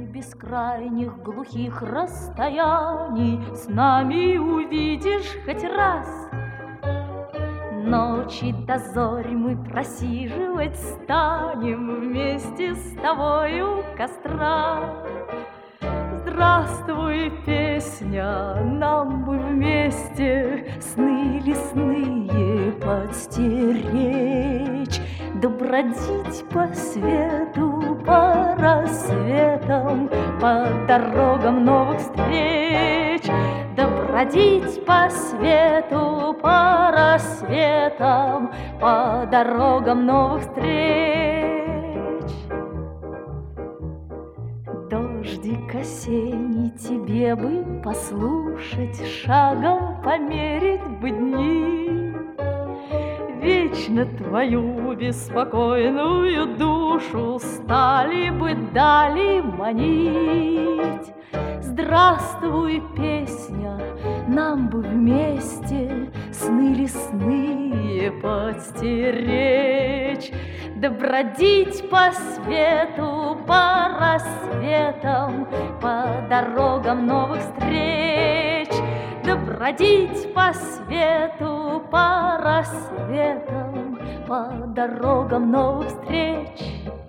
бескрайних глухих расстояний с нами увидишь хоть раз. Ночи до зорь мы просиживать станем вместе с тобой у костра. Здравствуй, песня, нам бы вместе сны лесные подстеречь, да бродить по свету, по рассветам, по дорогам новых встреч, да бродить по свету, по рассветам, по дорогам новых встреч. Дождик осенний тебе бы послушать, шагом померить бы дни, вечно твою беспокойную душу стали бы дали манить. Здравствуй, песня, нам бы вместе сны лесные подстеречь, да бродить по свету, по рассветам, по дорогам новых встреч, да бродить по свету, по рассветам, по дорогам новых встреч.